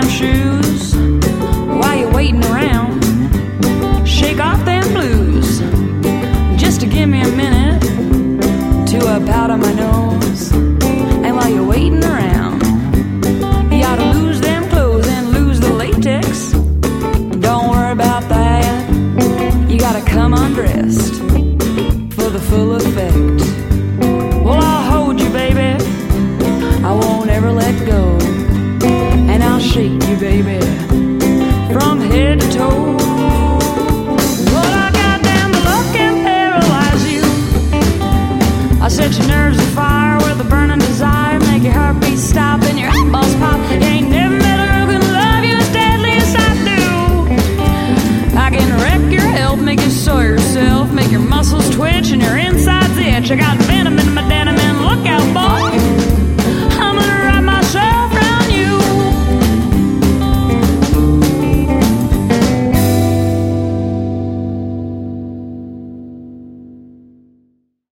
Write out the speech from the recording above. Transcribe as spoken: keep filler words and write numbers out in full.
shoes while you're waiting around. Shake off them blues just to give me a minute to uh, powder my nose. And while you're waiting around, you ought to lose them clothes and lose the latex. Don't worry about that. You gotta come undressed for the full effect. Well, I'll hold you, baby. I won't ever let go. And I'll shake you, baby, from head to toe. Well, I got them to look and paralyze you. I set your nerves afire with a burning desire.